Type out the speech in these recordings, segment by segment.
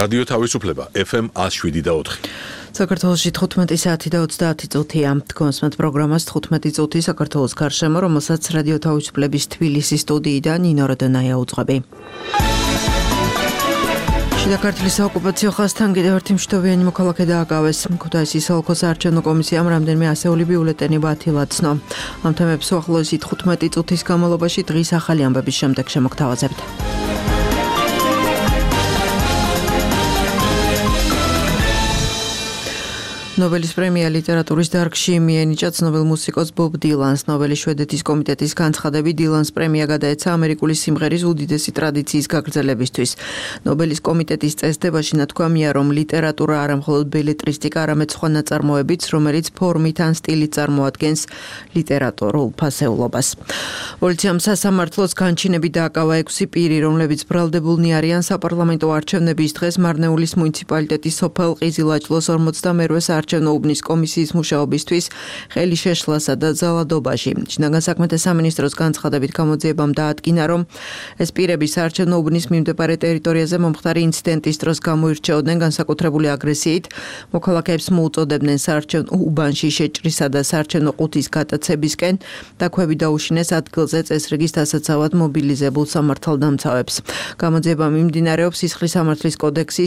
რადიო თავისუფლება FM 107.4. საქართველოში 15 საათი და 30 წუთია. თქვენს პროგრამას 15 წუთი საქართველოს გარშემო, რომელსაც რადიო თავისუფლების თბილისის სტუდიიდან ნინო როდონაია უძღვები. შიდა ქართლის საოკუპაციო ხაზთან კიდევ ერთი მშვიდობიანი მოქალაქე დააკავეს. ქუთაისის ოლქოს საარჩევნო კომისიამ რამდენიმე ასეული ბიულეტენი ბათილაცნო. ამ თემებს უახლოესი 15 წუთის განმავლობაში დღის ახალი ამბების შემდეგ შემოგთავაზებთ. ნობელის პრემია ლიტერატურის დარგში მიენიჭა ცნობილ მუსიკოს ბობ დილანს. ნობელის შვედეთის კომიტეტის განცხადებით დილანს პრემია გადაეცა ამერიკული სიმღერის უდიდესი ტრადიციის გაგრძელებისთვის. ნობელის კომიტეტის წესდებაში ნათქვამია, რომ ლიტერატურა არა მხოლოდ ბეილეტრისტიკა, არამედ სხვა ნაწარმოებიც, რომელიც ფორმით ან სტილით წარმოადგენს ლიტერატურულ ფასეულობას. პოლიციამ სასამართლოს განჩინები დააკავა 6 პირი, რომლებიც ბრალდებულნი არიან საპარლამენტო არჩევნების დღეს მარნეულის მუნიციპალიტეტის სოფელ ყიზილაჭლოს 42 არჩევნო უბნის კომისიის მუშაობისთვის ხელი შეშლასა და ძალადობაში. შინაგან საქმეთა სამინისტროს განცხადებით გამოძიებამ დაადგინა, რომ ეს პირები საარჩევნო უბნის მიმდებარე ტერიტორიაზე მომხდარი ინციდენტის დროს გამოირჩეოდნენ განსაკუთრებული აგრესიით, მოქალაქეებს მოუწოდებდნენ საარჩევნო უბანში შეჭრისა და საარჩევნო ყუთის გატაცებისკენ, დაქვები დაუშინეს ადგილზე წესრიგის დასაცავად მობილიზებულ სამართალდამცავებს. გამოძიება მიმდინარეობს სისხლის სამართლის კოდექსის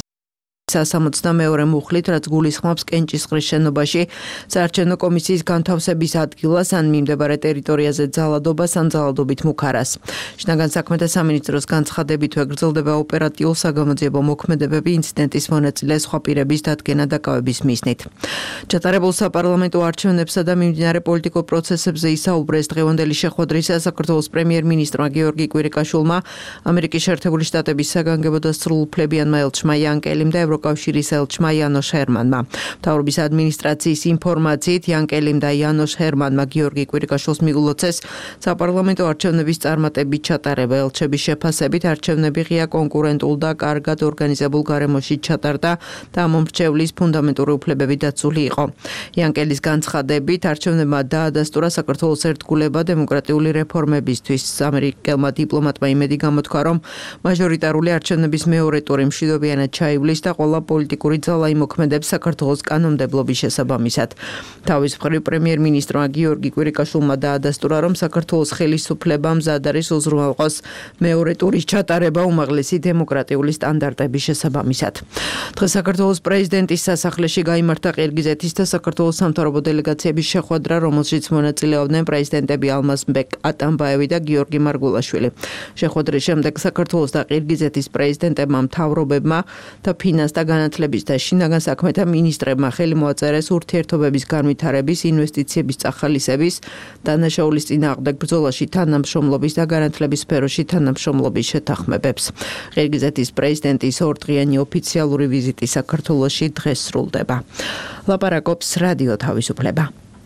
162 მუხლით, რაც გულისხმობს კენჭისყრის შენობაში საარჩევნო კომისიის განთავსების ადგილას ან მიმდებარე ტერიტორიაზე ძალადობას ან ძალადობით მუქარას. შინაგან საქმეთა სამინისტროს განცხადებით გრძელდება ოპერატიულ-საგამოძიებო მოქმედებები ინციდენტის მონაწილე სხვა პირების დადგენა დაკავების მიზნით. ჩატარებულ საპარლამენტო არჩევნებსა და მიმდინარე პოლიტიკურ პროცესებზე ისაუბრეს დღევანდელი შეხვედრისა საქართველოს პრემიერ-მინისტრმა გიორგი კვირიკაშვილმა, ამერიკის შეერთებული შტატების საგანგებო და სრულუფლებიანმა ელჩმა იან კელიმ და ევროკავშირის ელჩმა იანოშ ჰერმანმა. მთავრობის ადმინისტრაციის ინფორმაციით იან კელიმ და იანოშ ჰერმანმა გიორგი კვირიკაშვილს მიულოცეს საპარლამენტო არჩევნების წარმატებით ჩატარება. ელჩების შეფასებით არჩევნები ღია კონკურენტულ და კარგად ორგანიზებულ გარემოში ჩატარდა და მომრჩევლის ფუნდამენტური უფლებები დაცული იყო. იან კელის განცხადებით არჩევნებმა დაადასტურა საქართველოს ერთგულება დემოკრატიული რეფორმებისთვის. ამერიკელმა დიპლომატმა იმედი გამოთქვა, რომ მაჟორიტარული არჩევნების მეორე ტური მშვიდობიანად ჩაივლის და ყველა პოლიტიკური ძალა იმოქმედებს საქართველოს კანონმდებლობის შესაბამისად. თავის მხრივ პრემიერ-მინისტრმა გიორგი კვირიკაშვილმა დაადასტურა, რომ საქართველოს ხელისუფლება მზად არის უზრუნველყოს მეორე ტურის ჩატარება უმაღლესი დემოკრატიული სტანდარტების შესაბამისად. დღეს საქართველოს პრეზიდენტის სასახლეში გაიმართა ყირგიზეთის და საქართველოს სამთავრობო დელეგაციების შეხვედრა, რომელშიც მონაწილეობდნენ პრეზიდენტები ალმაზბეკ ატამბაევი და გიორგი მარგულაშვილი. შეხვედრის შემდეგ საქართველოს და ყირგიზეთის პრეზიდენტებმა, მთავრობებმა და ფინანსთა და განათლების და შინაგან საქმეთა მინისტრებმა ხელი მოაწერეს ურთიერთობების განვითარების, ინვესტიციების წახალისების, დანაშაულის წინააღმდეგ ბრძოლაში თანამშრომლობის და განათლების სფეროში თანამშრომლობის შეთანხმებებს. ყირგიზეთის პრეზიდენტის ორდღიანი ოფიციალური ვიზიტი საქართველოში დღეს სრულდება. ლაპარაკობს რადიო თავისუფლება.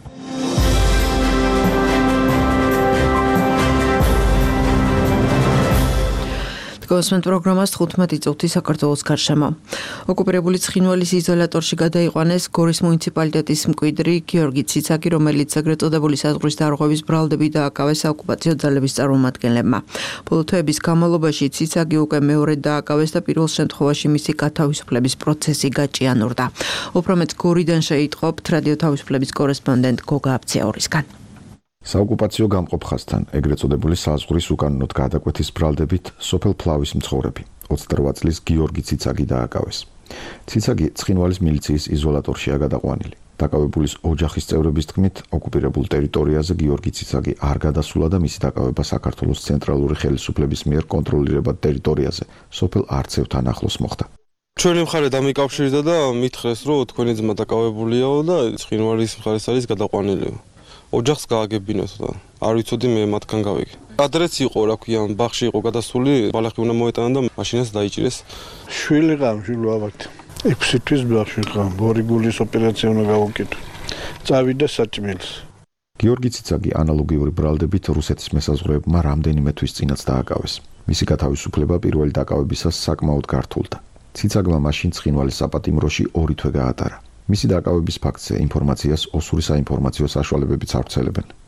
გოსმენთ პროგრამას 15 წუთი საქართველოს გარშემო. ოკუპირებული ცხინვალის იზოლატორში გადაიყვანეს გორის მუნიციპალიტეტის მკვიდრი გიორგი ციცაკი, რომელიც ეგრეთ წოდებული საზღვრის დარღვევის ბრალდებით დააკავეს ოკუპაციო ძალების წარმომადგენლებმა. ბოლო თვეების განმავლობაში ციცაკი უკვე მეორედ დააკავეს და პირველ შემთხვევაში მისი გათავისუფლების პროცესი გაჭიანურდა. უფრო მეტ გორიდან შეიტყობთ რადიო თავისუფლების კორესპონდენტ გოგა აფციაურისგან. საოკუპაციო გამყოფ ხაზთან ეგრეთ წოდებული საზღვრის უკანონოდ გადაკვეთის ბრალდებით სოფელ ფლავის მცხოვრები 28 წლის გიორგი ციცაკი დააკავეს. ციცაკი ცხინვალის მილიციის იზოლატორშია გადაყვანილი. დაკავებულის ოჯახის წევრების თქმით, ოკუპირებულ ტერიტორიაზე გიორგი ციცაკი არ გადასულა და მისი დაკავება საქართველოს ცენტრალური ხელისუფლების მიერ კონტროლირებად ტერიტორიაზე სოფელ არცევთან ახლოს მოხდა. ჩვენი მხარე დამიკავშირდა და მითხრეს, რომ თქვენი ძმა დაკავებულიაო და ცხინვალის მხარეს არის გადაყვანილი. ოჯახს გააგებინოთ და არ ვიცოდი მე მათგან გავიგე. ადრეც იყო, რა ქვია, ბაღში იყო გადასული, ბალახი უნდა მოეტანა და მაშინაც დაიჭირეს. შვილი გამშილო ალბათ. 6 თვის ბაღში ყავ, ორი გულის ოპერაცია უნდა გავუკეთო. წავიდა საჭმელს. გიორგი ციცაკი ანალოგიური ბრალდებით რუსეთის მესაზღვრეებმა რამდენიმე თვის წინაც დააკავეს. მისი გათავისუფლება პირველი დაკავებისას საკმაოდ გართულდა. ციცაკმა მაშინ ცხინვალის საპატიმროში 2 თვე გაატარა. მისი დაკავების ფაქტზე ინფორმაციას ოსური საინფორმაციო საშუალებებიც ავრცელებენ.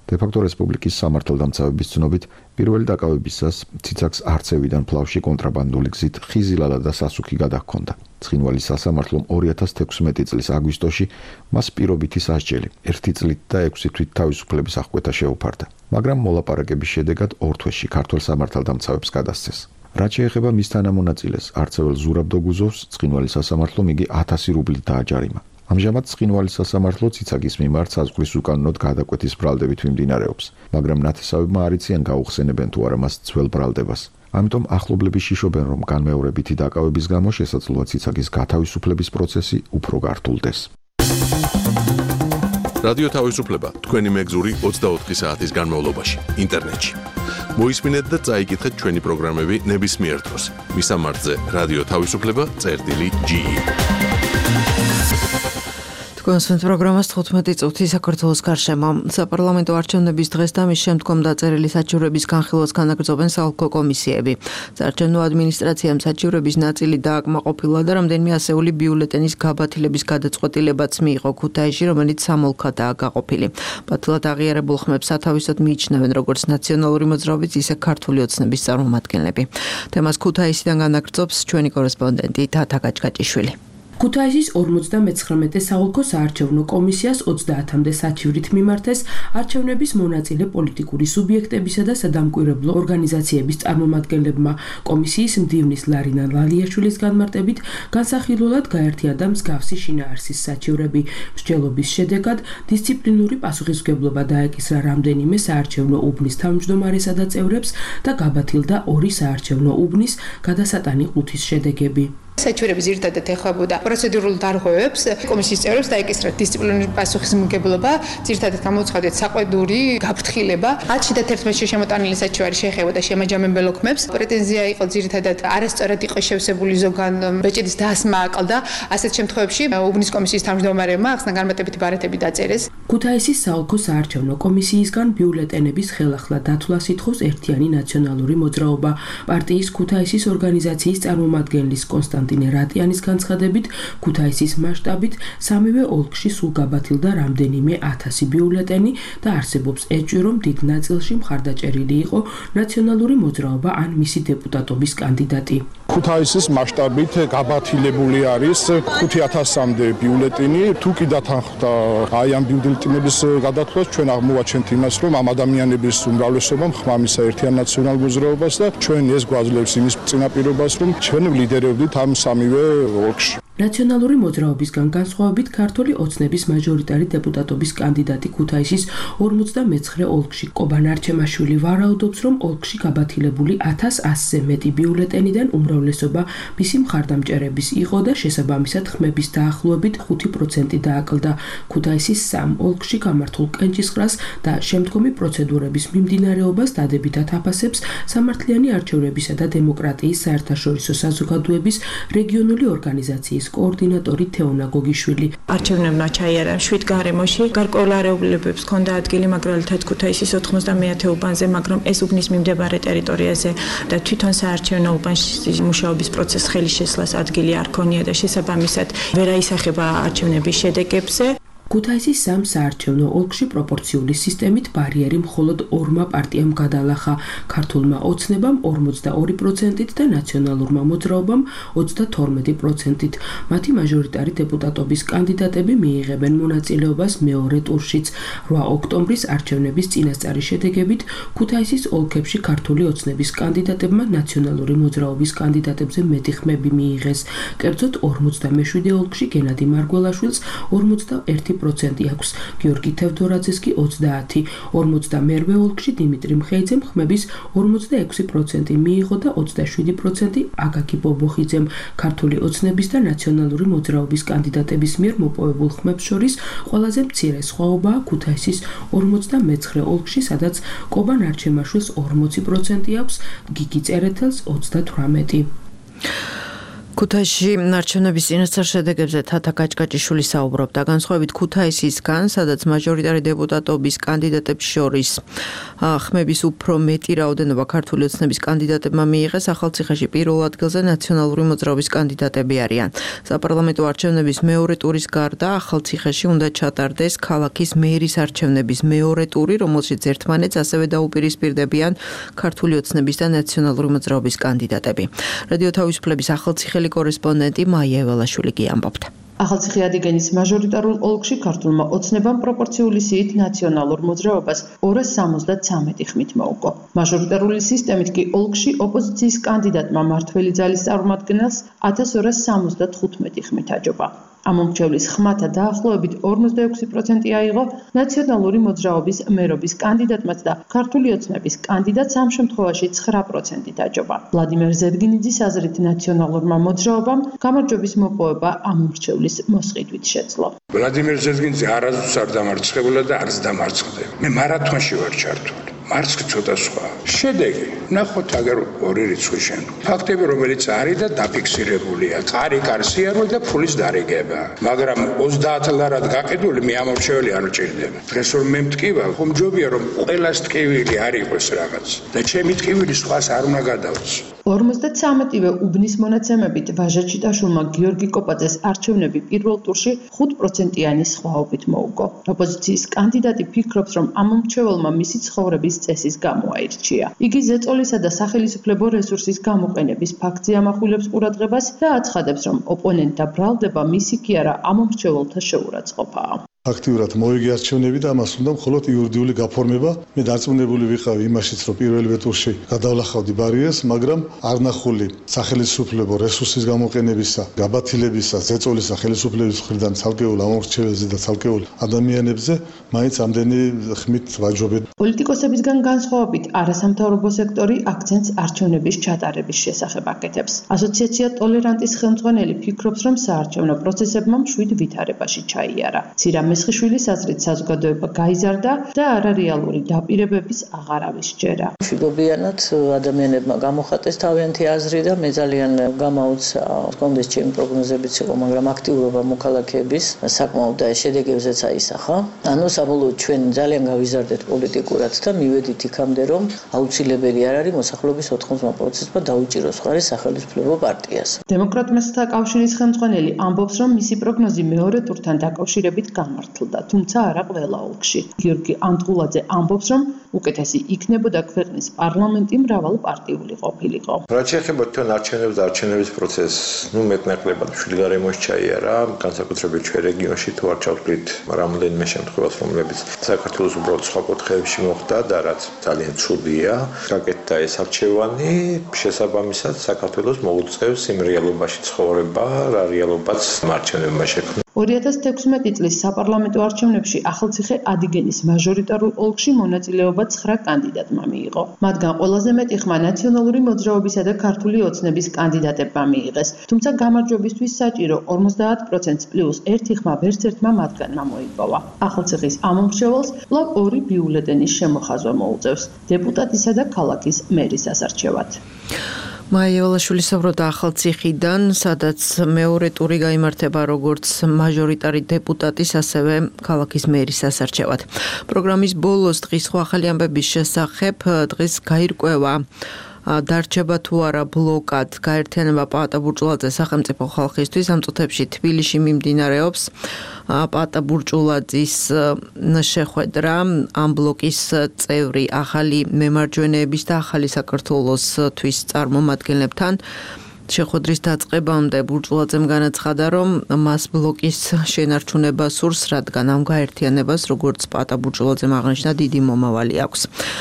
დე-ფაქტო რესპუბლიკის სამართალდამცავების ცნობით, პირველი დაკავებისას ციცაკს არცევიდან ფლავში კონტრაბანდული გზით ხიზილალა და სასუქი გადაჰქონდა. ცხინვალის სასამართლომ 2016 წლის აგვისტოში მას პირობითი სასჯელი 1 წლით და 6 თვით თავისუფლების აღკვეთა შეუფარდა. მაგრამ მოლაპარაკების შედეგად 2 თვეში ქართველ სამართალდამცავებს გადასცეს. რაც შეეხება მის თანამონაწილეს, არცეველ ზურაბ დოგუზოვს ცხინვალის სასამართლომ იგი 1000 რუბლით დააჯარიმა. ამჟამად ცხინვალის სასამართლო ციცაკის მიმართ საზღვრის უკანონოდ გადაკვეთის ბრალდებით მიმდინარეობს, მაგრამ ნათესავებმა არ იციან გაუხსენებენ თუ არა მას ძველ ბრალდებას. ამიტომ ახლობლები შიშობენ, რომ განმეორებითი დაკავების გამო შესაძლოა ციცაკის გათავისუფლების პროცესი უფრო გართულდეს. რადიო თავისუფლება თქვენი მეგზური 24 საათის განმავლობაში ინტერნეტში. მოისმინეთ და წაიკითხეთ ჩვენი პროგრამები ნებისმიერ დროს. მისამართზე რადიო თავისუფლება.ge კონსვენთ პროგრამას 15 წუთი საქართველოს გარშემო. საპარლამენტო არჩევნების დღეს და მის შემდგომ დაწერილი საჩივრების განხილვას განაგრძობენ საოლქო კომისიები. საარჩევნო ადმინისტრაციამ საჩივრების ნაწილი დააკმაყოფილა და რამდენიმე ასეული ბიულეტენის გაბათილების გადაწყვეტილებაც მიიღო ქუთაისში, რომელიც სამოლქადაა გაყოფილი. ბათილად აღიარებულ ხმებს სათავისოდ მიიჩნევენ როგორც ნაციონალური მოძრაობის, ისე ქართული ოცნების წარმომადგენლები. თემას ქუთაისიდან განაგრძობს ჩვენი კორესპონდენტი თათა გაჭგაჭიშვილი. ქუთაისის 59 საოლქო საარჩევნო კომისიას 30-მდე საჩივრით მიმართეს არჩევნების მონაწილე პოლიტიკური სუბიექტებისა და სადამკვირვებლო ორგანიზაციების წარმომადგენლებმა. კომისიის მდივნის ლარინა ლალიაშვილის განმარტებით განსახილველად გაერთიანდა მსგავსი შინაარსის საჩივრები. მსჯელობის შედეგად დისციპლინური პასუხისმგებლობა დაეკისრა რამდენიმე საარჩევნო უბნის თავმჯდომარესა და წევრებს და გაბათილდა 2 საარჩევნო უბნის გადასატანი ყუთის შედეგები. საჩივრები ძირითადად ეხებოდა პროცედურულ დარღვევებს, კომისიის წევრებს დაეკისრა დისციპლინური პასუხისმგებლობა, ძირითადად გამოცხადეთ საყვედური გაფრთხილება. 10-11 შემოტანილი საჩივარი შეეხებოდა შემაჯამებელ ოქმებს. პრეტენზია იყო ძირითადად არასწორად იყო შევსებული ზოგან ბეჭედის დასმა აკლდა. ასეთ შემთხვევებში უბნის კომისიის თავმჯდომარემმა ახსნა განმარტებითი ბარათები დაწერეს. ქუთაისის საოლქო საარჩევნო კომისიისგან ბიულეტენების ხელახლა დათვლას ითხოვს ერთიანი ნაციონალური მოძრაობა. პარტიის ქუთაისის ორგანიზაციის წარმომადგენლის კონსტანტინე რატიანის განცხადებით, ქუთაისის მასშტაბით სამივე ოლქში სულ გაბათილდა რამდენიმე 1000 ბიულეტენი და არსებობს ეჭვი, რომ დიდ ნაწილში მხარდაჭერილი იყო ნაციონალური მოძრაობა ან მისი დეპუტატობის კანდიდატი. ქუთაისის მასშტაბით გაბათილებული არის 5000-მდე ბიულეტენი. თუ კი დათანხმდა აი ამ ბიულეტენების გადათვლას, ჩვენ აღმოვაჩენთ იმას, რომ ამ ადამიანების უმრავლესობამ ხმამისა ერთიან ნაციონალურ მოძრაობას და ჩვენ ეს გვაძლევს იმის წინაპირობას, რომ ჩვენ ვლიდერებდით ამ სამივე ოლქში. ნაციონალური მოძრაობისგან განსხვავებით ქართული ოცნების მაჟორიტარი დეპუტატობის კანდიდატი ქუთაისის 59 ოლქში კობან არჩემაშვილი ვარაუდობს, რომ ოლქში გაბათილებული 1100-ზე მეტი ბიულეტენიდან უმრავლესობა მისი მხარდამჭერების იყო და შესაბამისად ხმების დაახლოებით 5% დააკლდა. ქუთაისის 3 ოლქში გამართულ კენჭისყრას და შემდგომი პროცედურების მიმდინარეობას დადებითად აფასებს სამართლიანი არჩევნებისა და დემოკრატიის საერთაშორისო საზოგადოების რეგიონული ორგანიზაციის კოორდინატორი თეონა გოგიშვილი. არჩევნებმა ჩაიარა 7 გარემოში, გარკვეულარეობლებებს ჰქონდა ადგილი მაგრალითაც ქუთაისის 91 უბანზე, მაგრამ ეს უბნის მიმდებარე ტერიტორიაზე და თვითონ საარჩევნო უბანში მუშაობის პროცესს ხელი შესლას ადგილი არ ქონია და შესაბამისად ვერ აისახება არჩევნების შედეგებზე. ქუთაისის 3 საარჩევნო ოლქში პროპორციული სისტემით ბარიერი მხოლოდ 2 პარტიამ გადალახა, ქართულმა ოცნებამ 42%-ით და ნაციონალურმა მოძრაობამ 32%-ით. მათი მაჟორიტარი დეპუტატობის კანდიდატები მიიღებენ მონაწილეობას მეორე ტურშიც. 8 ოქტომბრის არჩევნების წინასწარი შედეგებით ქუთაისის ოლქებში ქართული ოცნების კანდიდატებმა ნაციონალური მოძრაობის კანდიდატებზე მეტი ხმები მიიღეს. კერძოდ 57 ოლქში გენადი მარგველაშვილს 41% აქვს, გიორგი თევდორაძეს კი 30. 52 ოლქში დიმიტრი მხეიძემ ხმების 46% მიიღო და 27% აკაკი ბობოხიძემ. ქართული ოცნების და ნაციონალური მოძრაობის კანდიდატების მიერ მოპოვებულ ხმებს შორის ყველაზე მცირე სხვაობაა ქუთაისის 59 ოლქში, სადაც კობან არჩემაშვილს 40% აქვს, გიგი წერეთელს 38%. ქუთაისში არჩევნების წინასწარ შედეგებზე თათა კაჭკაჭიშვილი საუბრობდა. განსხვავებით ქუთაისისგან, სადაც მაჟორიტარი დეპუტატობის კანდიდატებს შორის ხმების უფრო მეტი რაოდენობა ქართული ოცნების კანდიდატებმა მიიღეს, ახალციხეში პირველ ადგილზე ნაციონალური მოძრაობის კანდიდატები არიან. საპარლამენტო არჩევნების მეორე ტურის გარდა ახალციხეში უნდა ჩატარდეს ქალაქის მერის არჩევნების მეორე ტური, რომელშიც ერთმანეთს ასევე დაუპირისპირდებიან ქართული ოცნების და ნაციონალური მოძრაობის კანდიდატები. რადიო თავისუფლების ახალციხელი კორესპონდენტი მაია ევალაშვილი ამბობდა. ახალციხე ადიგენის მაჟორიტარულ ოლქში ქართულმა ოცნებამ პროპორციული სიით ნაციონალურ მოძრაობას 273 ხმით მოუგო. მაჟორიტარული სისტემით კი ოლქში ოპოზიციის კანდიდატმა მართველი ძალის წარმომადგენელს 1275 ხმით აჯობა. ამომრჩევლის ხმათა დაახლოებით 46% აიღო ნაციონალური მოძრაობის მერობის კანდიდატმაც და ქართული ოცნების კანდიდატს ამ შემთხვევაში 9% აჯობა. ვლადიმერ ზევგინიძის აზრით ნაციონალურმა მოძრაობამ გამარჯვების მოპოვება ამომრჩევლის მოსყიდვით შეძლო. ვლადიმერ ზევგინიძე არასდროს არ დამარცხებულა და არც დამარცხდება. მე მარათონში ვარ ჩართული. მარცხი ცოტა სხვა. შედეგი ნახოთ აგერ ორი რიცხვი შემდგომ. ფაქტები რომელიც არის და დაფიქსირებულია. კარი-კარს სიარული და ფულის დარიგება. მაგრამ 30 ლარად გაყიდული მე ამორჩეველი არ მჭირდება. დღეს რომ მე მткиვა, ხომ ჯობია რომ ყველას ტკივილი არ იყოს რაღაც. და ჩემი ტკივილი სხვას არ უნდა გადავწო. 53-ვე უბნის მონაცემებით ვაჟაჩიტაშვილმა გიორგი კოპაძეს არჩევნები პირველ ტურში 5%-იანი სხვაობით მოუგო. ოპოზიციის კანდიდატი ფიქრობს, რომ ამომრჩეველმა მისი ცხოვრების წესის გამო აირჩია. იგი ზეწოლისა და სახელისუფლებო რესურსის გამოყენების ფაქტზე ამახვილებს ყურადღებას და აცხადებს, რომ ოპონენტთა ბრალდება მისი კი არა ამომრჩეველთა შეურაცხყოფაა. აქტიურად მოიგე არჩევნები და ამას უნდა მხოლოდ იურიდიული გაფორმება. მე დარწმუნებული ვიყავი იმაშიც, რომ პირველივე ტურში გადავლახავდი ბარიერს, მაგრამ არ ნახული სახელისუფლებო რესურსის გამოყენებისა, გაბათილებისა, ზეწოლისა ხელისუფლების მხრიდან ცალკეულ ამომრჩეველზე და ცალკეულ ადამიანებზე მაინც ამდენი ხმით ვაჯობებ. პოლიტიკოსებისგან განსხვავებით, არასამთავრობო სექტორი აქცენტს არჩევნების ჩატარების შესახებ აკეთებს. ასოციაცია ტოლერანტის ხელმძღვანელი ფიქრობს, რომ საარჩევნო პროცესებმა მშვიდ ვითარებაში ჩაიარა. მესხიშვილის აზრით საზოგადოება გაიზარდა და არარეალური დაპირებების აღარავის ჯერა. მშვიდობიანად ადამიანებმა გამოხატეს თავიანთი აზრი და მე ძალიან გამაუცა კონდეს ჩემი პროგნოზებიც იყო, მაგრამ აქტიურობა მოქალაქეების საკმაოდ და შედეგებზეც აისახა. ანუ საბოლოოდ ჩვენ ძალიან გავიზარდეთ პოლიტიკურად და მივედით იქამდე, რომ აუცილებელი არ არის მოსახლეობის 80%-მა დაუჭიროს ხარი სახელმწიფო პარტიას. დემოკრატთა კავშირის ხელმძღვანელი ამბობს, რომ მისი პროგნოზი მეორე ტურთან დაკავშირებით გამართლდა, თუმცა არა ყველა ოლქში. გიორგი ანტღულაძე ამბობს, რომ უკეთესი იქნებოდა ქვეყნის პარლამენტი მრავალპარტიული ყოფილიყო. რაც შეეხება თქვენ არჩევნებს და არჩევნების პროცესს, მეტნაკლებად მშვიდგარემოში ჩაიარა, განსაკუთრებით ჩვენ რეგიონში თუ არ ჩავთვლით რამოდენიმე შემთხვევას, რომლებიც საქართველოს უბრალოდ სხვა კუთხეებში მოხდა და რაც ძალიან ცუდია, გაკეთდა ეს არჩევანი, შესაბამისად საქართველოს მოუწევს იმ რეალობაში ცხოვრება, რა რეალობაც არჩევნებმა შექმნა. 2016 წლის საპარლამენტო არჩევნებში ახალციხე ადიგენის მაჟორიტარულ ოლქში მონაწილეობა 9 კანდიდატმა მიიღო. მათგან ყველაზე მეტი ხმა ნაციონალური მოძრაობისა და ქართული ოცნების კანდიდატებმა მიიღეს, თუმცა გამარჯვებისთვის საჭირო 50% პლუს 1 ხმა ვერც ერთმა მათგანმა მოიპოვა. ახალციხის ამომრჩეველს კვლავ 2 ბიულეტენის შემოხაზვა მოუწევს დეპუტატისა და ქალაქის მერის ასარჩევად. მაია ევალაშვილი საუბრობდა ახალციხიდან, სადაც მეორე ტური გაიმართება როგორც მაჟორიტარი დეპუტატის, ასევე ქალაქის მერის ასარჩევად. პროგრამის ბოლოს დღის სხვა ახალი ამბების შესახებ დღეს გაირკვევა დარჩება თუ არა ბლოკად გაერთიანება პაატა ბურჭულაძე სახელმწიფო ხალხისთვის. ამ წუთებში თბილისში მიმდინარეობს პაატა ბურჭულაძის შეხვედრა ამ ბლოკის წევრი ახალი მემარჯვენეების და ახალი საქართველოსთვის წარმომადგენლებთან. შეხვედრის დაწყებამდე ბურჭულაძემ განაცხადა, რომ მას ბლოკის შენარჩუნება სურს, რადგან ამ გაერთიანებას, როგორც პაატა ბურჭულაძემ აღნიშნა, დიდი მომავალი აქვს.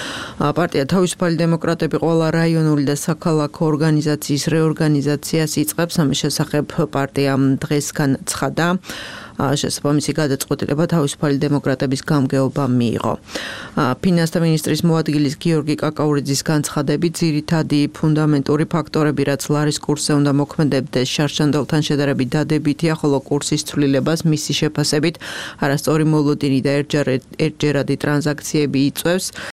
პარტია თავისუფალი დემოკრატები ყველა რაიონული და საქალაქო ორგანიზაციის რეორგანიზაციას იწყებს. ამის შესახებ პარტიამ დღესგან ცხადა. შესაბამისი გადაწყვეტილება თავისუფალი დემოკრატების გამგეობამ მიიღო. ფინანსთა მინისტრის მოადგილის გიორგი კაკაურიძის განცხადებით, ძირითადი ფუნდამენტური ფაქტორები, რაც ლარის კურსზე უნდა მოქმედებდეს, შარშანდელთან შედარებით დადებითია, ხოლო კურსის ცვლილებას მისი შეფასებით არასწორი მოლოდინი და ერთჯერადი ტრანზაქციები იწვევს.